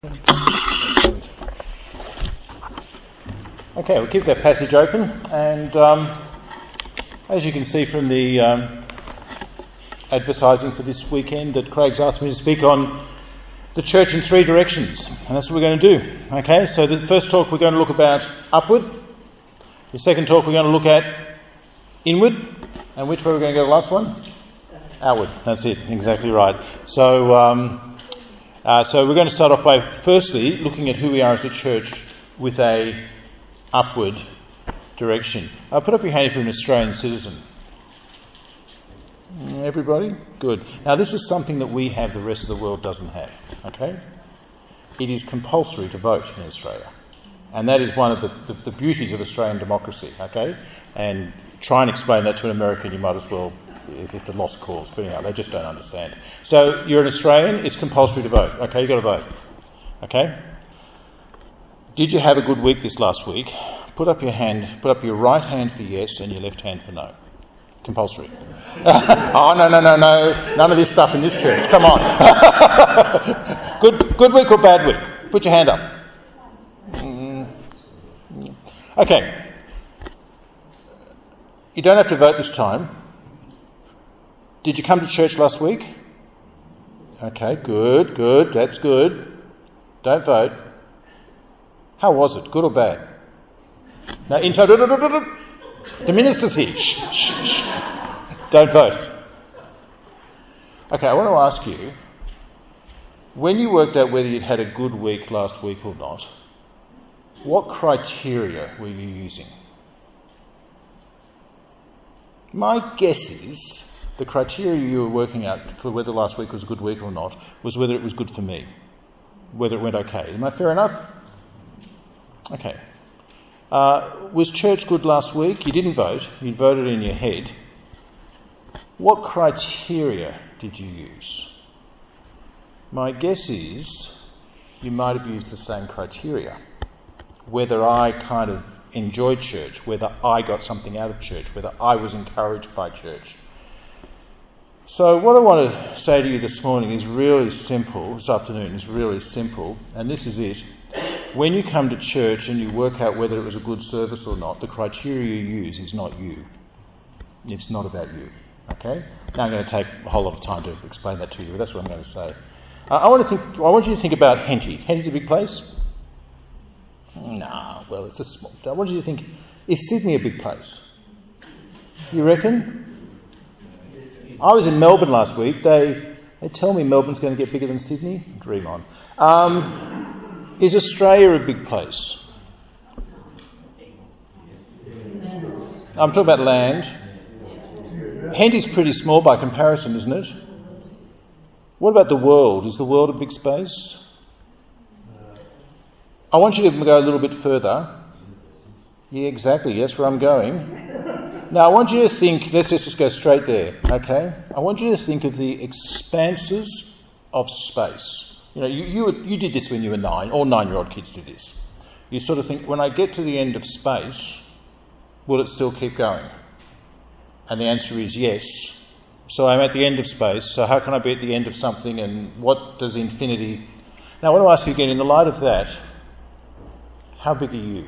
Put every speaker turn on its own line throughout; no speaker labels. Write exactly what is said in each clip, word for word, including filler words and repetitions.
Okay, we'll keep that passage open, and um, as you can see from the um, advertising for this weekend, that Craig's asked me to speak on the church in three directions, and that's what we're going to do. Okay, so the first talk we're going to look about upward, the second talk we're going to look at inward, and which way we're going to go the last one? Outward, that's it, exactly right. So, um, uh, so we're going to start off by firstly looking at who we are as a church with a upward direction. Uh, put up your hand if you're an Australian citizen. Everybody? Good. Now this is something that we have the rest of the world doesn't have, okay? It is compulsory to vote in Australia. And that is one of the, the, the beauties of Australian democracy, okay? And try and explain that to an American, you might as well, if it's a lost cause. But anyhow, they just don't understand. So you're an Australian, it's compulsory to vote, okay? You've got to vote, okay? Did you have a good week this last week? Put up your hand, put up your right hand for yes and your left hand for no. Compulsory. Oh, no, no, no, no. None of this stuff in this church. Come on. good good week or bad week? Put your hand up. Mm. Okay. You don't have to vote this time. Did you come to church last week? Okay, good, good. That's good. Don't vote. How was it? Good or bad? Now, in total, the minister's here. Shh, shh, shh. Don't vote. Okay, I want to ask you, when you worked out whether you'd had a good week last week or not, what criteria were you using? My guess is the criteria you were working out for whether last week was a good week or not was whether it was good for me, whether it went okay. Am I fair enough? Okay. Uh, was church good last week? You didn't vote. You voted in your head. What criteria did you use? My guess is you might have used the same criteria. Whether I kind of enjoyed church, whether I got something out of church, whether I was encouraged by church. So what I want to say to you this morning is really simple, this afternoon is really simple, and this is it. When you come to church and you work out whether it was a good service or not, the criteria you use is not you. It's not about you. Okay? Now I'm going to take a whole lot of time to explain that to you, but that's what I'm going to say. Uh, I want to think. I want you to think about Henty. Henty's a big place? Nah, well, it's a small... I want you to think, is Sydney a big place? You reckon? I was in Melbourne last week. They they tell me Melbourne's going to get bigger than Sydney. Dream on. Um... Is Australia a big place? I'm talking about land. Henty's pretty small by comparison, isn't it? What about the world? Is the world a big space? I want you to go a little bit further. Yeah, exactly. That's where I'm going. Now, I want you to think, let's just go straight there, okay? I want you to think of the expanses of space. You know, you, you you did this when you were nine. All nine-year-old kids do this. You sort of think, when I get to the end of space, will it still keep going? And the answer is yes. So I'm at the end of space, so how can I be at the end of something, and what does infinity... Now, I want to ask you again, in the light of that, how big are you?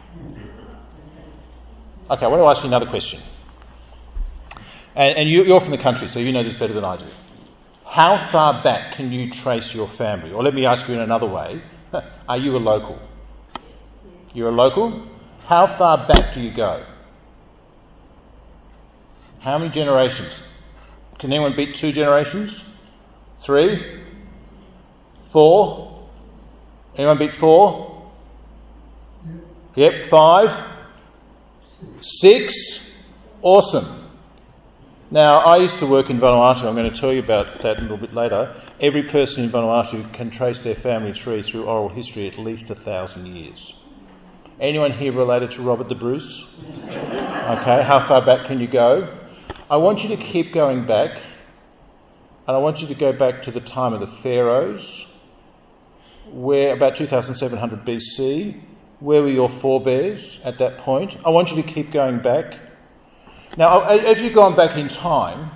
Okay, I want to ask you another question. And, and you, you're from the country, so you know this better than I do. How far back can you trace your family? Or let me ask you in another way. Are you a local? You're a local? How far back do you go? How many generations? Can anyone beat two generations? Three? Four? Anyone beat four? Yep, five? Six? Awesome. Now, I used to work in Vanuatu. I'm going to tell you about that a little bit later. Every person in Vanuatu can trace their family tree through oral history at least a thousand years. Anyone here related to Robert the Bruce? Okay, how far back can you go? I want you to keep going back, and I want you to go back to the time of the pharaohs, where about two thousand seven hundred B C. Where were your forebears at that point? I want you to keep going back. Now, as you've gone back in time,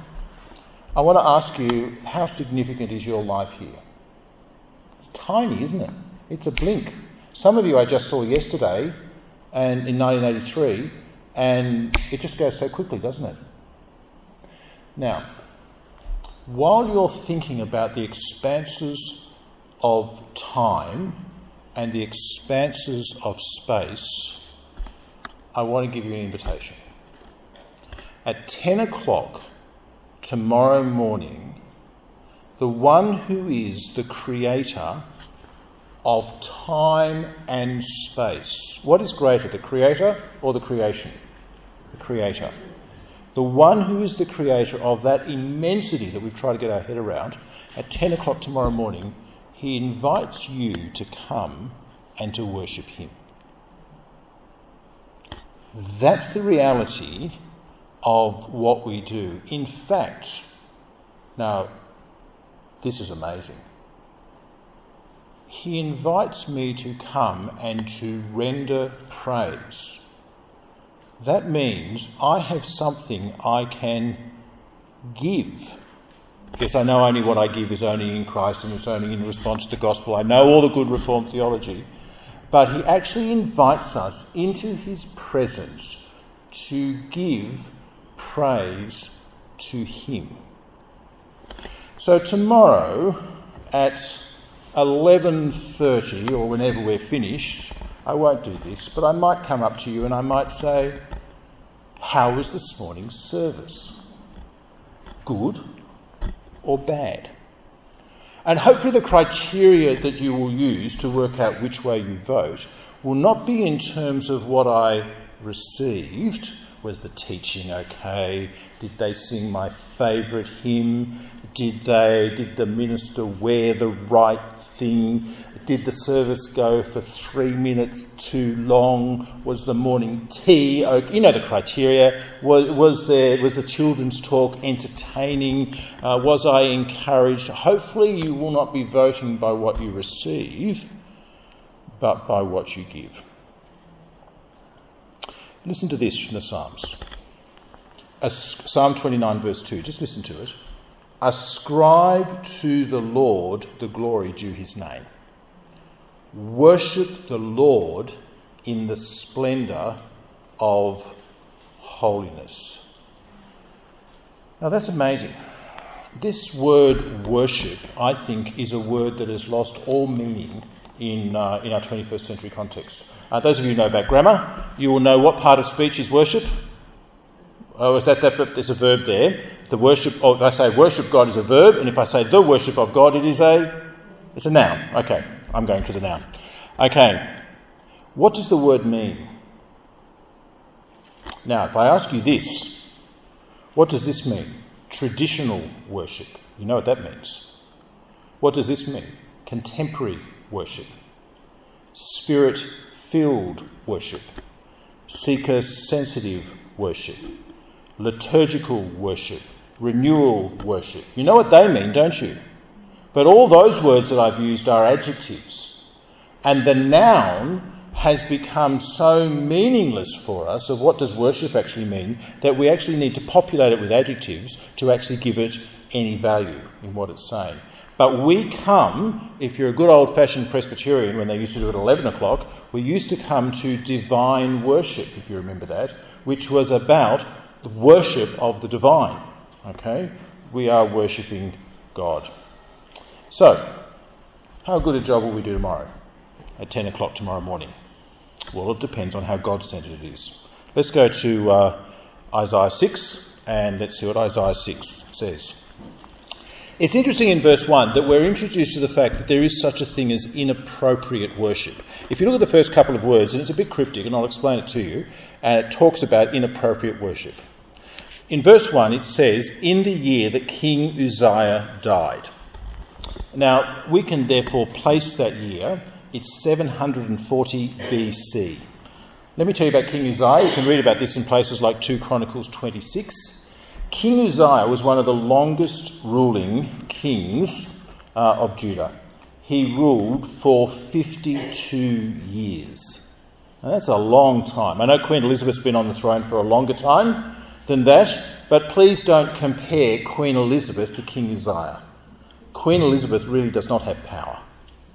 I want to ask you, how significant is your life here? It's tiny, isn't it? It's a blink. Some of you I just saw yesterday, and in nineteen eighty-three, and it just goes so quickly, doesn't it? Now, while you're thinking about the expanses of time and the expanses of space, I want to give you an invitation. At ten o'clock tomorrow morning, the one who is the creator of time and space. What is greater, the creator or the creation? The creator. The one who is the creator of that immensity that we've tried to get our head around, at ten o'clock tomorrow morning, he invites you to come and to worship him. That's the reality of what we do. In fact, now, this is amazing. He invites me to come and to render praise. That means I have something I can give. Yes, I know only what I give is only in Christ and it's only in response to the gospel. I know all the good Reformed theology. But he actually invites us into his presence to give praise to him. So tomorrow at eleven thirty, or whenever we're finished, I won't do this, but I might come up to you and I might say, how was this morning's service? Good or bad? And hopefully the criteria that you will use to work out which way you vote will not be in terms of what I received. Was the teaching okay? Did they sing my favourite hymn? Did they? Did the minister wear the right thing? Did the service go for three minutes too long? Was the morning tea okay? You know the criteria. Was, was there? Was the children's talk entertaining? Uh, was I encouraged? Hopefully you will not be voting by what you receive, but by what you give. Listen to this from the Psalms. As Psalm twenty-nine verse two, just listen to it. Ascribe to the Lord the glory due his name. Worship the Lord in the splendour of holiness. Now that's amazing. This word worship, I think, is a word that has lost all meaning in uh, in our twenty-first century context. Uh, those of you who know about grammar, you will know what part of speech is worship. Oh, that, that, there's a verb there. The worship, or if I say worship God is a verb, and if I say the worship of God, it is a, it's a noun. Okay, I'm going to the noun. Okay, what does the word mean? Now, if I ask you this, what does this mean? Traditional worship. You know what that means. What does this mean? Contemporary worship. Spirit-filled worship. Seeker-sensitive worship. Liturgical worship. Renewal worship. You know what they mean, don't you? But all those words that I've used are adjectives. And the noun has become so meaningless for us of what does worship actually mean that we actually need to populate it with adjectives to actually give it any value in what it's saying. But we come, if you're a good old-fashioned Presbyterian, when they used to do it at eleven o'clock, we used to come to divine worship, if you remember that, which was about the worship of the divine. Okay? We are worshipping God. So, how good a job will we do tomorrow at ten o'clock tomorrow morning? Well, it depends on how God-centred it is. Let's go to uh, Isaiah six, and let's see what Isaiah six says. It's interesting in verse one that we're introduced to the fact that there is such a thing as inappropriate worship. If you look at the first couple of words, and it's a bit cryptic, and I'll explain it to you, and it talks about inappropriate worship. In verse one, it says, in the year that King Uzziah died. Now, we can therefore place that year. It's seven hundred forty B C. Let me tell you about King Uzziah. You can read about this in places like two Chronicles twenty-six. King Uzziah was one of the longest ruling kings uh, of Judah. He ruled for fifty-two years. Now, that's a long time. I know Queen Elizabeth's been on the throne for a longer time than that, but please don't compare Queen Elizabeth to King Uzziah. Queen Elizabeth really does not have power.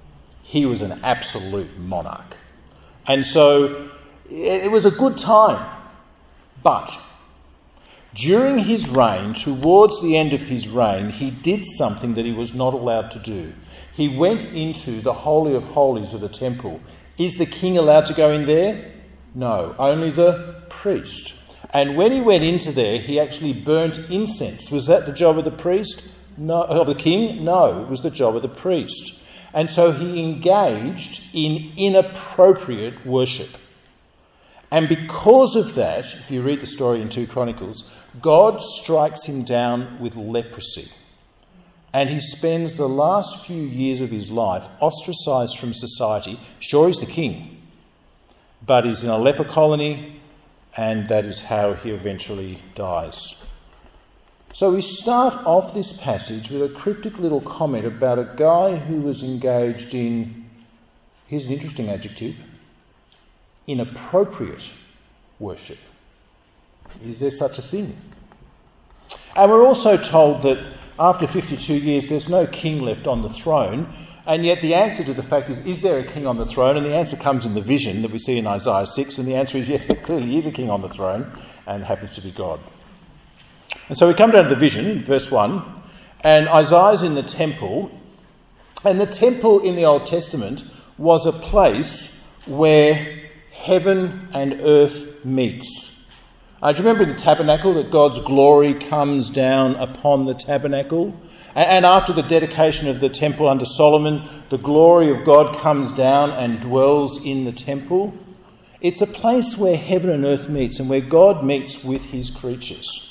He was an absolute monarch. And so it was a good time. But during his reign, towards the end of his reign, he did something that he was not allowed to do. He went into the Holy of Holies of the temple. Is the king allowed to go in there? No, only the priest. And when he went into there, he actually burnt incense. Was that the job of the priest? No, of the king? No, it was the job of the priest. And so he engaged in inappropriate worship. And because of that, if you read the story in Second Chronicles, God strikes him down with leprosy. And he spends the last few years of his life ostracised from society. Sure, he's the king, but he's in a leper colony, and that is how he eventually dies. So we start off this passage with a cryptic little comment about a guy who was engaged in, here's an interesting adjective, inappropriate worship. Is there such a thing? And we're also told that after fifty-two years there's no king left on the throne, and yet the answer to the fact is, is there a king on the throne? And the answer comes in the vision that we see in Isaiah six, and the answer is yes, there clearly is a king on the throne, and it happens to be God. And so we come down to the vision, verse one, and Isaiah's in the temple, and the temple in the Old Testament was a place where heaven and earth meets. Uh, do you remember in the tabernacle that God's glory comes down upon the tabernacle? And, and after the dedication of the temple under Solomon, the glory of God comes down and dwells in the temple. It's a place where heaven and earth meets and where God meets with his creatures.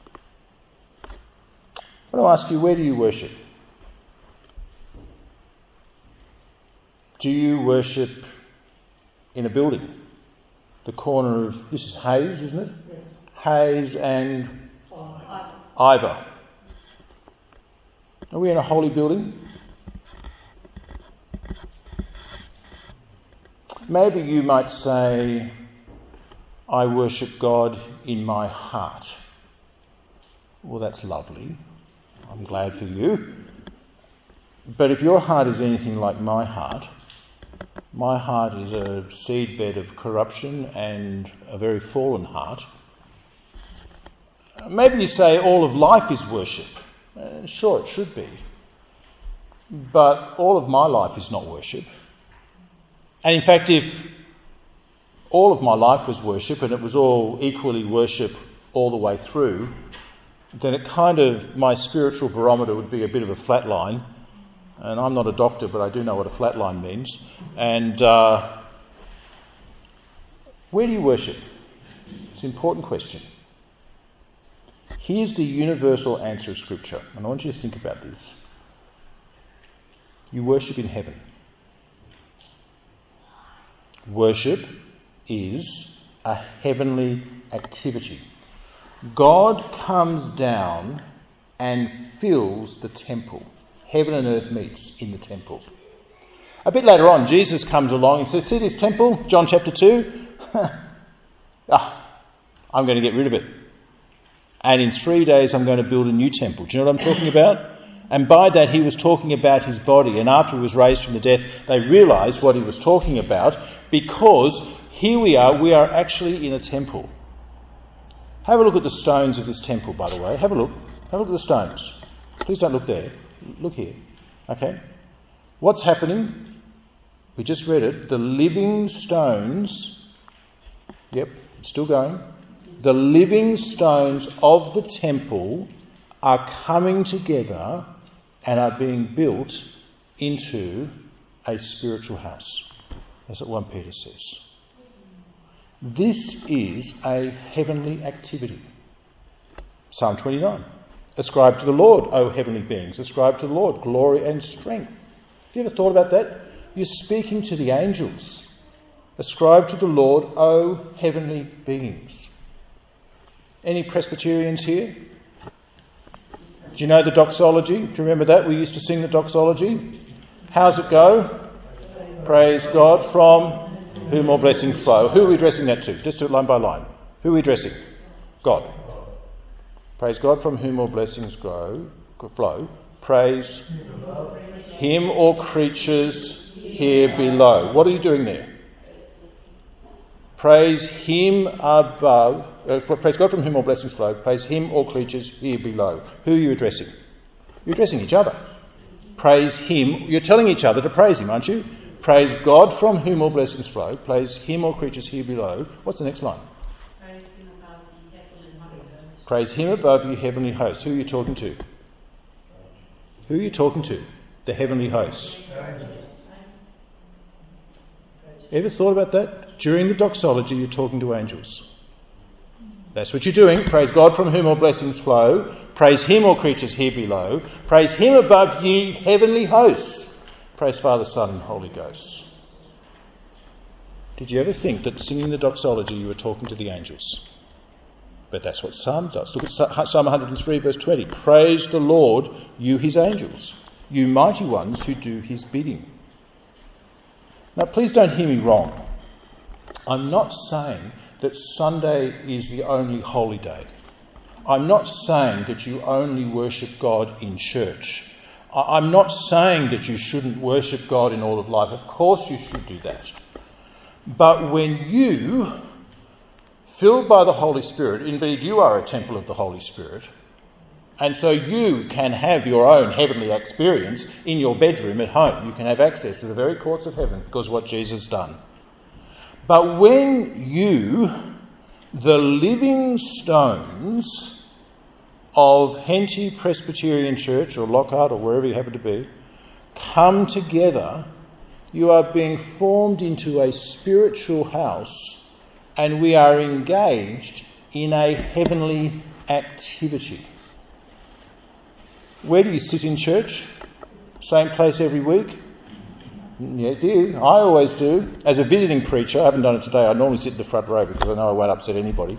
I want to ask you, where do you worship? Do you worship in a building? The corner of, this is Hayes, isn't it? Yes. Hayes and Ivor. Ivor. Are we in a holy building? Maybe you might say, I worship God in my heart. Well, that's lovely. I'm glad for you. But if your heart is anything like my heart, my heart is a seedbed of corruption and a very fallen heart. Maybe you say all of life is worship. Uh, sure, it should be. But all of my life is not worship. And in fact, if all of my life was worship and it was all equally worship all the way through, then it kind of, my spiritual barometer would be a bit of a flat line. And I'm not a doctor, but I do know what a flat line means. And uh, where do you worship? It's an important question. Here's the universal answer of Scripture, and I want you to think about this. You worship in heaven. Worship is a heavenly activity. God comes down and fills the temple. Heaven and earth meets in the temple. A bit later on, Jesus comes along and says, see this temple, John chapter two? ah, I'm going to get rid of it. And in three days I'm going to build a new temple. Do you know what I'm talking about? And by that he was talking about his body. And after he was raised from the death, they realised what he was talking about, because here we are, we are actually in a temple. Have a look at the stones of this temple, by the way. Have a look. Have a look at the stones. Please don't look there. Look here. Okay? What's happening? We just read it. The living stones, yep, still going. The living stones of the temple are coming together and are being built into a spiritual house. That's what First Peter says. This is a heavenly activity. Psalm twenty-nine. Ascribe to the Lord, O heavenly beings. Ascribe to the Lord glory and strength. Have you ever thought about that? You're speaking to the angels. Ascribe to the Lord, O heavenly beings. Any Presbyterians here? Do you know the doxology? Do you remember that? We used to sing the doxology. How's it go? Praise God, from whom all blessings flow. Who are we addressing that to? Just do it line by line. Who are we addressing? God. Praise God, from whom all blessings grow, flow. Praise him or creatures here below. What are you doing there? Praise him above. Uh, praise God from whom all blessings flow. Praise him or creatures here below. Who are you addressing? You're addressing each other. Praise him. You're telling each other to praise him, aren't you? Praise God from whom all blessings flow. Praise him or creatures here below. What's the next line?
Praise him above the heavenly hosts.
Praise him above you heavenly hosts. Who are you talking to? Who are you talking to? The heavenly hosts. Ever thought about that? During the doxology, you're talking to angels. That's what you're doing. Praise God from whom all blessings flow. Praise him, all creatures here below. Praise him above ye heavenly hosts. Praise Father, Son and Holy Ghost. Did you ever think that singing the doxology you were talking to the angels? But that's what Psalm does. Look at Psalm one hundred three verse twenty. Praise the Lord, you his angels, you mighty ones who do his bidding. Now please don't hear me wrong. I'm not saying that Sunday is the only holy day. I'm not saying that you only worship God in church. I'm not saying that you shouldn't worship God in all of life. Of course you should do that. But when you, filled by the Holy Spirit, indeed you are a temple of the Holy Spirit, and so you can have your own heavenly experience in your bedroom at home. You can have access to the very courts of heaven because of what Jesus has done. But when you, the living stones of Henty Presbyterian Church or Lockhart or wherever you happen to be, come together, you are being formed into a spiritual house, and we are engaged in a heavenly activity. Where do you sit in church? Same place every week? Yeah, do. I always do. As a visiting preacher, I haven't done it today. I normally sit in the front row because I know I won't upset anybody.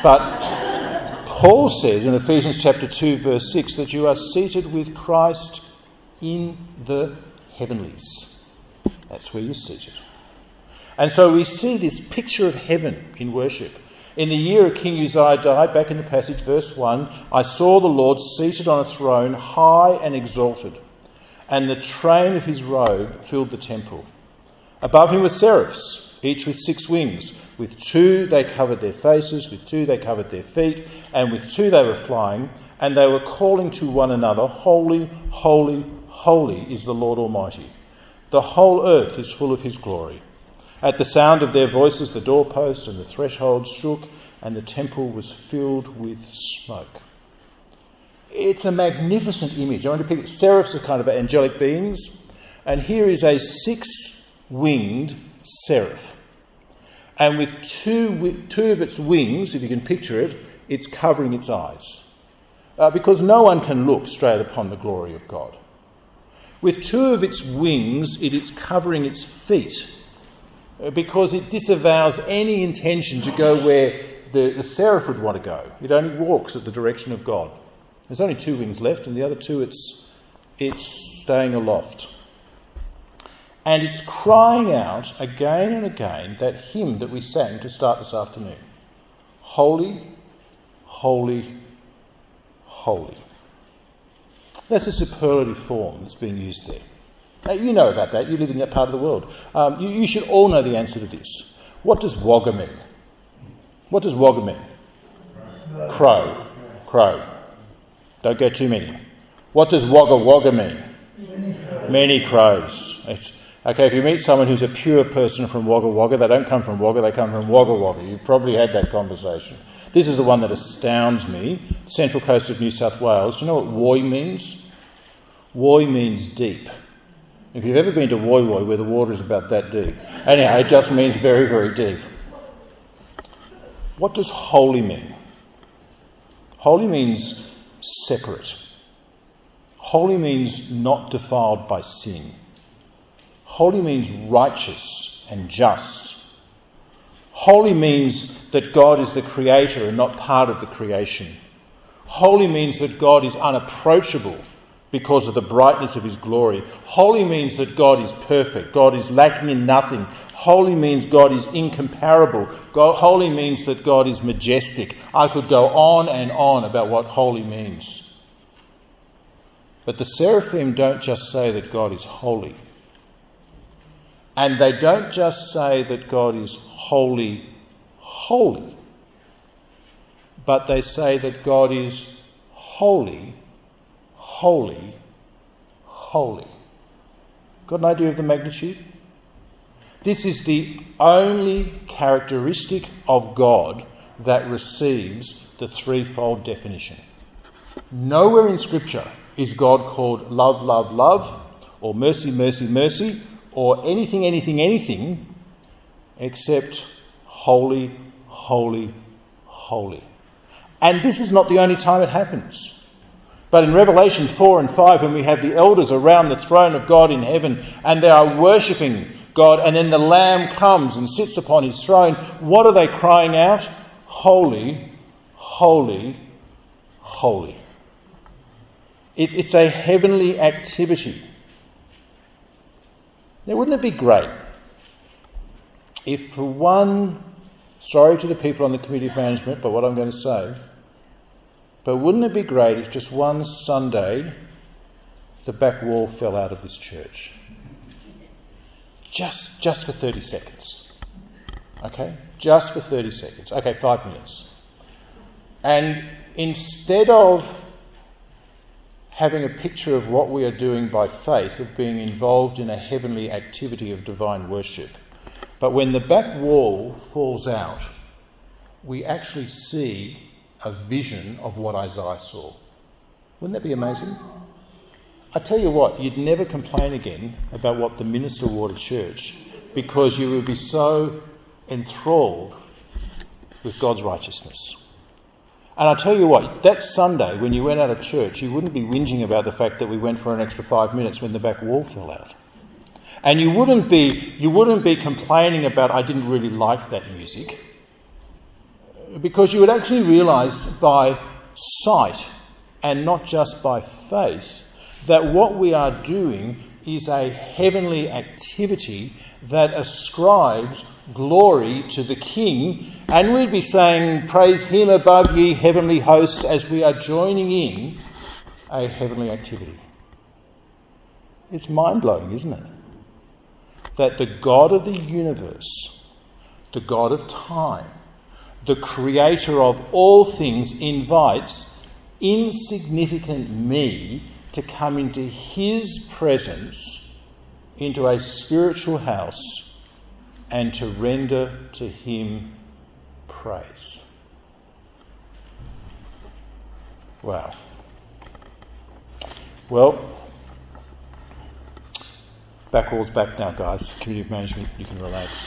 But Paul says in Ephesians chapter two, verse six, that you are seated with Christ in the heavenlies. That's where you're seated. And so we see this picture of heaven in worship. In the year King Uzziah died, back in the passage, verse one, I saw the Lord seated on a throne, high and exalted, and the train of his robe filled the temple. Above him were seraphs, each with six wings. With two they covered their faces, with two they covered their feet, and with two they were flying, and they were calling to one another, Holy, holy, holy is the Lord Almighty. The whole earth is full of his glory. At the sound of their voices, the doorposts and the thresholds shook, and the temple was filled with smoke. It's a magnificent image. I want to pick seraphs are kind of angelic beings, and here is a six-winged seraph. And with two, two of its wings, if you can picture it, it's covering its eyes. Uh, because no one can look straight upon the glory of God. With two of its wings, it is covering its feet, because it disavows any intention to go where the, the seraph would want to go. It only walks at the direction of God. There's only two wings left, and the other two, it's, it's staying aloft. And it's crying out again and again that hymn that we sang to start this afternoon. Holy, holy, holy. That's a superlative form that's being used there. Now, you know about that. You live in that part of the world. Um, you, you should all know the answer to this. What does wagga mean? What does wagga mean? Crow. Crow. Don't go too many. What does wagga wagga mean? Many crows. It's, okay, if you meet someone who's a pure person from Wagga Wagga, they don't come from Wagga, they come from Wagga Wagga. You've probably had that conversation. This is the one that astounds me. Central coast of New South Wales. Do you know what Woy means? Woy means deep. If you've ever been to Woy Woy, where the water is about that deep. Anyhow, it just means very, very deep. What does holy mean? Holy means separate. Holy means not defiled by sin. Holy means righteous and just. Holy means that God is the creator and not part of the creation. Holy means that God is unapproachable because of the brightness of his glory. Holy means that God is perfect. God is lacking in nothing. Holy means God is incomparable. God, holy means that God is majestic. I could go on and on about what holy means. But the seraphim don't just say that God is holy. And they don't just say that God is holy, holy. But they say that God is holy, holy, holy. Got an idea of the magnitude? This is the only characteristic of God that receives the threefold definition. Nowhere in Scripture is God called love, love, love, or mercy, mercy, mercy, or anything, anything, anything, except holy, holy, holy. And this is not the only time it happens. But in Revelation four and five, when we have the elders around the throne of God in heaven, and they are worshipping God, and then the Lamb comes and sits upon his throne, what are they crying out? Holy, holy, holy. It, it's a heavenly activity. Now, wouldn't it be great if for one, sorry to the people on the Committee of Management, but what I'm going to say, but wouldn't it be great if just one Sunday the back wall fell out of this church? Just, just for thirty seconds. Okay? Just for thirty seconds. Okay, five minutes. And instead of having a picture of what we are doing by faith, of being involved in a heavenly activity of divine worship, but when the back wall falls out, we actually see a vision of what Isaiah saw. Wouldn't that be amazing? I tell you what, you'd never complain again about what the minister wore to church, because you would be so enthralled with God's righteousness. And I tell you what, that Sunday when you went out of church, you wouldn't be whinging about the fact that we went for an extra five minutes when the back wall fell out. And you wouldn't be, you wouldn't be complaining about, I didn't really like that music, because you would actually realise by sight and not just by faith that what we are doing is a heavenly activity that ascribes glory to the King, and we'd be saying, praise him above ye heavenly hosts, as we are joining in a heavenly activity. It's mind-blowing, isn't it? That the God of the universe, the God of time, the creator of all things, invites insignificant me to come into his presence, into a spiritual house, and to render to him praise. Wow. Well, back wall's back now, guys. Committee of Management, you can relax.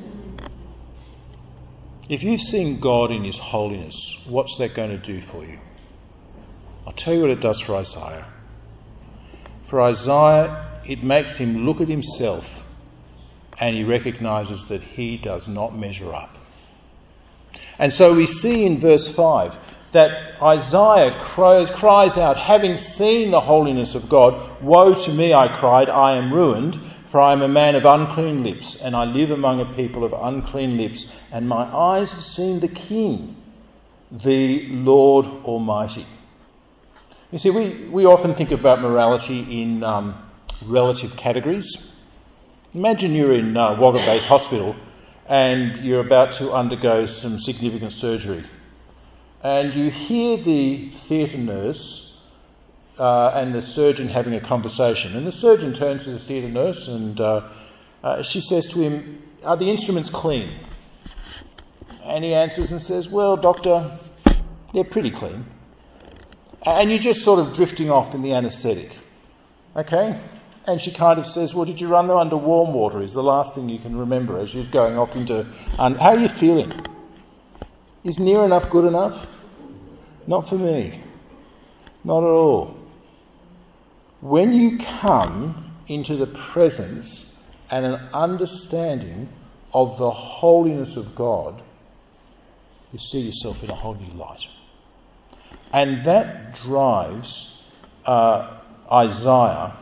If you've seen God in his holiness, what's that going to do for you? I'll tell you what it does for Isaiah. For Isaiah, it makes him look at himself and he recognises that he does not measure up. And so we see in verse five that Isaiah cries out, having seen the holiness of God, "Woe to me," I cried, "I am ruined, for I am a man of unclean lips, and I live among a people of unclean lips, and my eyes have seen the King, the Lord Almighty." You see, we, we often think about morality in um, relative categories. Imagine you're in uh, Wagga Base Hospital and you're about to undergo some significant surgery, and you hear the theatre nurse uh, and the surgeon having a conversation, and the surgeon turns to the theatre nurse and uh, uh, she says to him, "Are the instruments clean?" And he answers and says, "Well, doctor, they're pretty clean." And you're just sort of drifting off in the anaesthetic. Okay? And she kind of says, "Well, did you run them under warm water?" is the last thing you can remember as you're going off into... Um, how are you feeling? Is near enough good enough? Not for me. Not at all. When you come into the presence and an understanding of the holiness of God, you see yourself in a whole new light. And that drives uh, Isaiah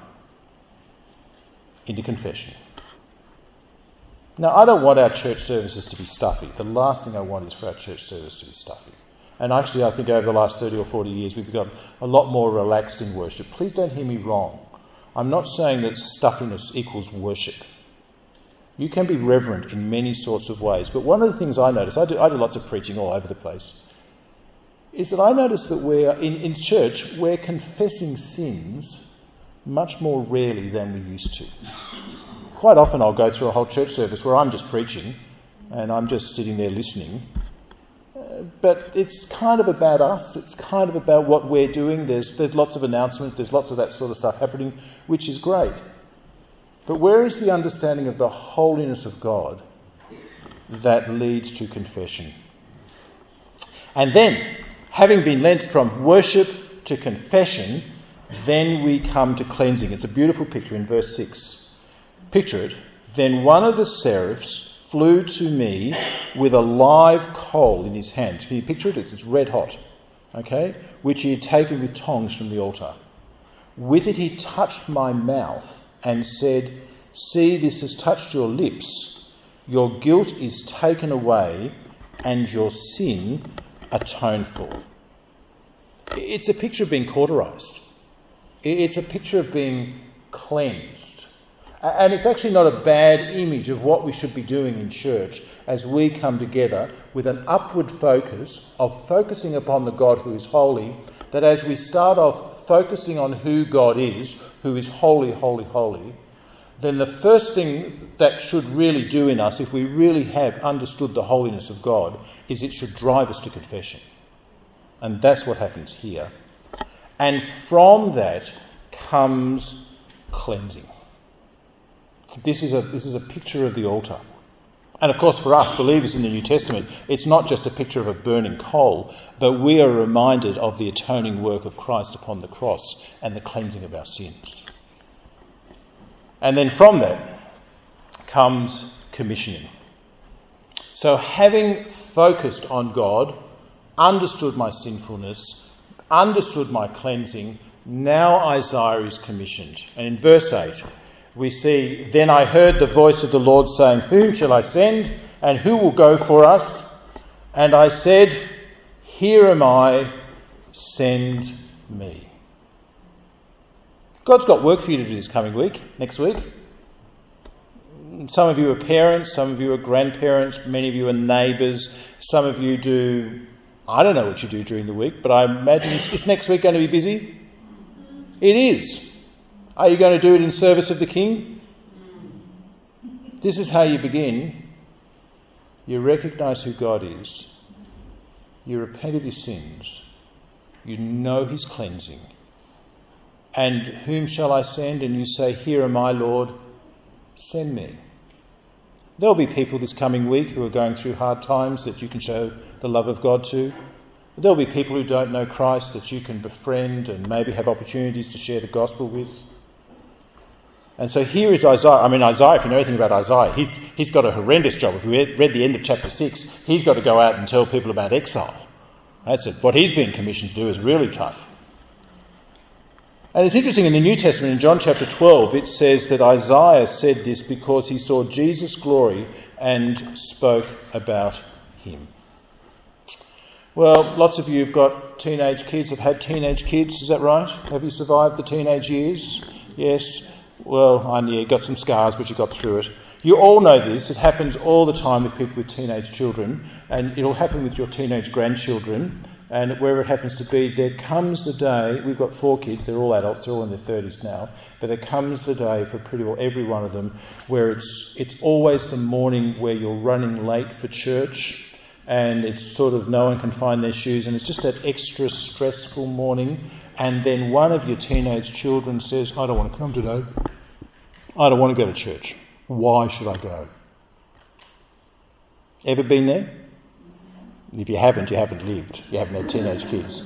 into confession. Now, I don't want our church services to be stuffy. The last thing I want is for our church service to be stuffy. And actually, I think over the last thirty or forty years, we've got a lot more relaxed in worship. Please don't hear me wrong. I'm not saying that stuffiness equals worship. You can be reverent in many sorts of ways. But one of the things I notice, I do, I do lots of preaching all over the place, is that I notice that we're, in, in church, we're confessing sins much more rarely than we used to. Quite often I'll go through a whole church service where I'm just preaching and I'm just sitting there listening. Uh, but it's kind of about us. It's kind of about what we're doing. There's, there's lots of announcements. There's lots of that sort of stuff happening, which is great. But where is the understanding of the holiness of God that leads to confession? And then, having been led from worship to confession, then we come to cleansing. It's a beautiful picture in verse six. Picture it. Then one of the seraphs flew to me with a live coal in his hand. Can you picture it? It's, it's red hot, okay? Which he had taken with tongs from the altar. With it he touched my mouth and said, "See, this has touched your lips. Your guilt is taken away and your sin atoned for." It's a picture of being cauterised. It's a picture of being cleansed. And it's actually not a bad image of what we should be doing in church as we come together with an upward focus of focusing upon the God who is holy, that as we start off focusing on who God is, who is holy, holy, holy, then the first thing that should really do in us, if we really have understood the holiness of God, is it should drive us to confession. And that's what happens here. And from that comes cleansing. This is a this is a picture of the altar. And of course, for us believers in the New Testament, it's not just a picture of a burning coal, but we are reminded of the atoning work of Christ upon the cross and the cleansing of our sins. And then from that comes commissioning. So having focused on God, understood my sinfulness, understood my cleansing, now Isaiah is commissioned. And in verse eight, we see, "Then I heard the voice of the Lord saying, 'Whom shall I send, and who will go for us?' And I said, 'Here am I, send me.'" God's got work for you to do this coming week, next week. Some of you are parents, some of you are grandparents, many of you are neighbours, some of you do, I don't know what you do during the week, but I imagine is, is next week going to be busy? It is. Are you going to do it in service of the King? This is how you begin. You recognise who God is. You repent of your sins. You know his cleansing. And whom shall I send? And you say, "Here am I, Lord, send me." There'll be people this coming week who are going through hard times that you can show the love of God to. There'll be people who don't know Christ that you can befriend and maybe have opportunities to share the gospel with. And so here is Isaiah. I mean, Isaiah, if you know anything about Isaiah, he's, he's got a horrendous job. If you read the end of chapter six, he's got to go out and tell people about exile. That's it. What he's been commissioned to do is really tough. And it's interesting, in the New Testament, in John chapter twelve, it says that Isaiah said this because he saw Jesus' glory and spoke about him. Well, lots of you have got teenage kids, have had teenage kids, is that right? Have you survived the teenage years? Yes. Well, I know you got some scars, but you got through it. You all know this. It happens all the time with people with teenage children, and it'll happen with your teenage grandchildren. And wherever it happens to be, there comes the day, we've got four kids, they're all adults, they're all in their thirties now, but there comes the day for pretty well every one of them where it's it's always the morning where you're running late for church, and it's sort of no one can find their shoes, and it's just that extra stressful morning, and then one of your teenage children says, "I don't want to come today. I don't want to go to church. Why should I go?" Ever been there? If you haven't, you haven't lived. You haven't had teenage kids.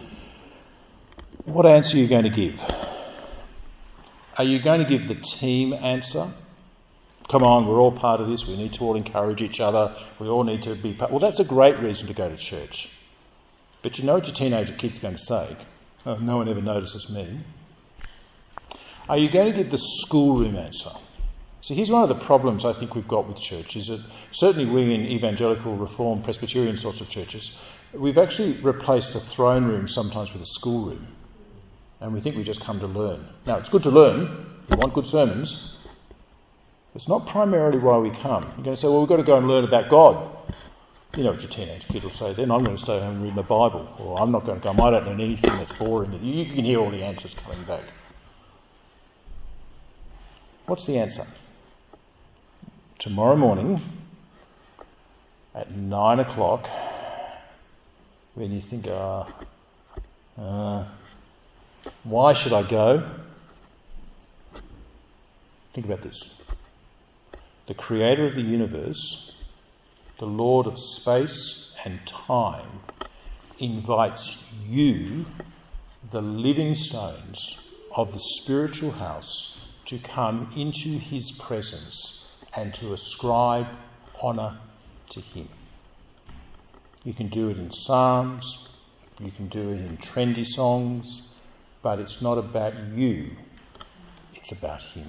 What answer are you going to give? Are you going to give the team answer? Come on, we're all part of this. We need to all encourage each other. We all need to be part. Well, that's a great reason to go to church. But you know what your teenager kid's going to say? "Oh, no one ever notices me." Are you going to give the schoolroom answer? So here's one of the problems I think we've got with church, is that certainly we in evangelical, reform, Presbyterian sorts of churches, we've actually replaced the throne room sometimes with a schoolroom. And we think we just come to learn. Now, it's good to learn. We want good sermons. It's not primarily why we come. You're going to say, well, we've got to go and learn about God. You know what your teenage kid will say then, I'm going to stay home and read my Bible. Or I'm not going to come, I don't learn anything that's boring. You, you can hear all the answers coming back. What's the answer? Tomorrow morning at nine o'clock, when you think, ah, uh, uh, why should I go? Think about this. The creator of the universe, the Lord of space and time, invites you, the living stones of the spiritual house, to come into his presence and to ascribe honour to him. You can do it in psalms, you can do it in trendy songs, but it's not about you, it's about him.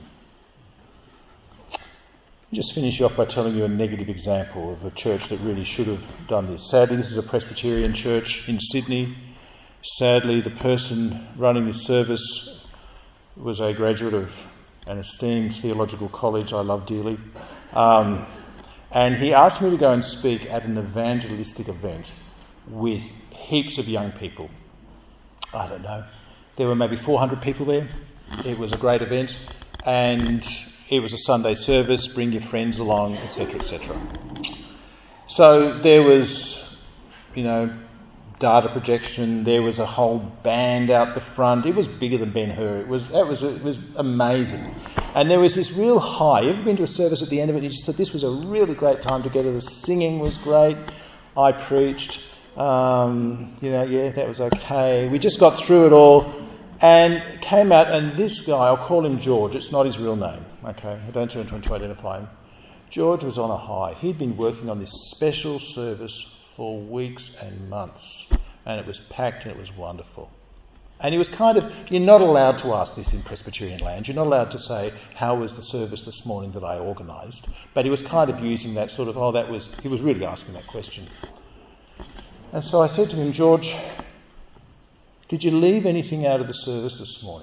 I'll just finish you off by telling you a negative example of a church that really should have done this. Sadly, this is a Presbyterian church in Sydney. Sadly, the person running this service was a graduate of an esteemed theological college I love dearly. Um, and he asked me to go and speak at an evangelistic event with heaps of young people. I don't know. There were maybe four hundred people there. It was a great event. And it was a Sunday service, bring your friends along, et cetera, et cetera. So there was, you know, data projection. There was a whole band out the front. It was bigger than Ben-Hur. It was, it was, it was amazing. And there was this real high. You ever been to a service at the end of it and you just thought this was a really great time together? The singing was great. I preached. Um, you know, yeah, that was okay. We just got through it all and came out, and this guy, I'll call him George. It's not his real name, okay? I don't want to identify him. George was on a high. He'd been working on this special service for weeks and months, and it was packed and it was wonderful. And he was kind of, you're not allowed to ask this in Presbyterian land. You're not allowed to say, how was the service this morning that I organised? But he was kind of using that sort of, oh, that was, he was really asking that question. And so I said to him, George, did you leave anything out of the service this morning?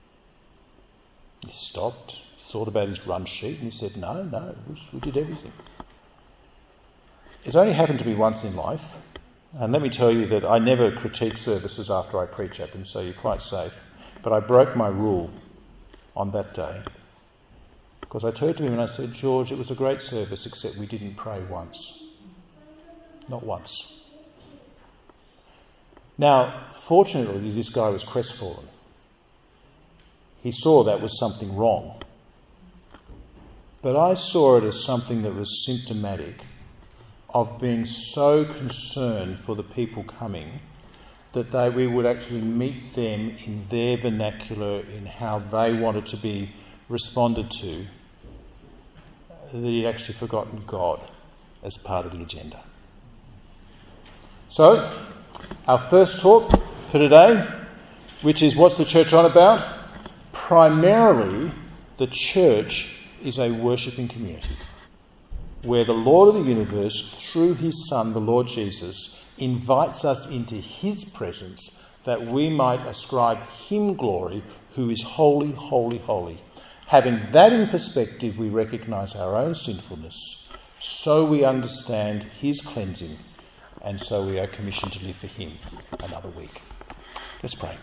He stopped, thought about his run sheet, and he said, no, no, we did everything. It's only happened to me once in life. And let me tell you that I never critique services after I preach at them, so you're quite safe. But I broke my rule on that day. Because I turned to him and I said, George, it was a great service, except we didn't pray once. Not once. Now, fortunately, this guy was crestfallen. He saw that was something wrong. But I saw it as something that was symptomatic of being so concerned for the people coming that they, we would actually meet them in their vernacular, in how they wanted to be responded to, that he'd actually forgotten God as part of the agenda. So, our first talk for today, which is what's the church on about? Primarily, the church is a worshipping community where the Lord of the universe, through his Son, the Lord Jesus, invites us into his presence that we might ascribe him glory, who is holy, holy, holy. Having that in perspective, we recognise our own sinfulness, so we understand his cleansing, and so we are commissioned to live for him another week. Let's pray.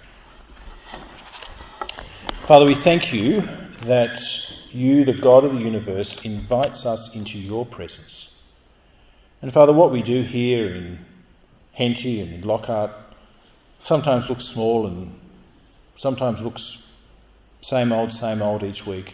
Father, we thank you that you, the God of the universe, invites us into your presence. And Father, what we do here in Henty and in Lockhart sometimes looks small and sometimes looks same old, same old each week.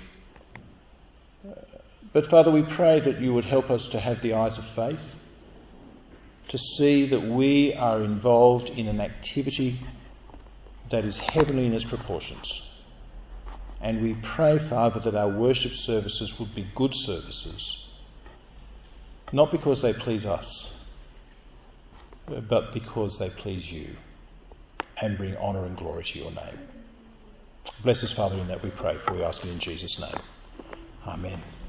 But Father, we pray that you would help us to have the eyes of faith, to see that we are involved in an activity that is heavenly in its proportions. And we pray, Father, that our worship services would be good services, not because they please us, but because they please you and bring honour and glory to your name. Bless us, Father, in that we pray, for we ask it in Jesus' name. Amen.